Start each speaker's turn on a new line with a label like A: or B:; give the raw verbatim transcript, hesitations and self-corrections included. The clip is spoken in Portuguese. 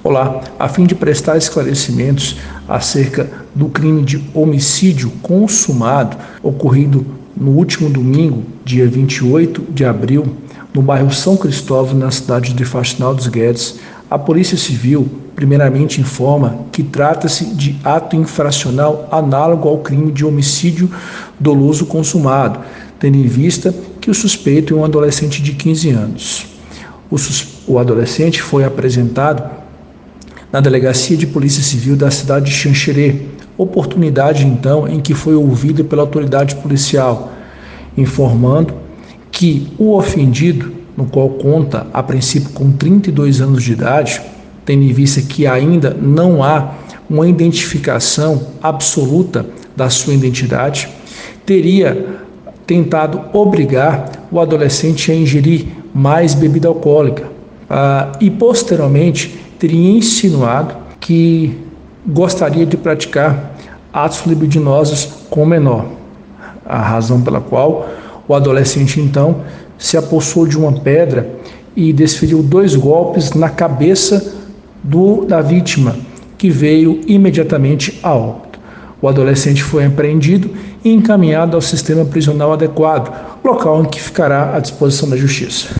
A: Olá, a fim de prestar esclarecimentos acerca do crime de homicídio consumado ocorrido no último domingo, dia vinte e oito de abril, no bairro São Cristóvão, na cidade de Faxinal dos Guedes, a Polícia Civil primeiramente informa que trata-se de ato infracional análogo ao crime de homicídio doloso consumado, tendo em vista que o suspeito é um adolescente de quinze anos. O, o adolescente foi apresentado na Delegacia de Polícia Civil da cidade de Xanxerê, oportunidade então em que foi ouvido pela autoridade policial, informando que o ofendido, no qual conta a princípio com trinta e dois anos de idade, tendo em vista que ainda não há uma identificação absoluta da sua identidade, teria tentado obrigar o adolescente a ingerir mais bebida alcoólica ah, e posteriormente teria insinuado que gostaria de praticar atos libidinosos com o menor, a razão pela qual o adolescente então se apossou de uma pedra e desferiu dois golpes na cabeça do, da vítima, que veio imediatamente a óbito. O adolescente foi apreendido e encaminhado ao sistema prisional adequado, local em que ficará à disposição da Justiça.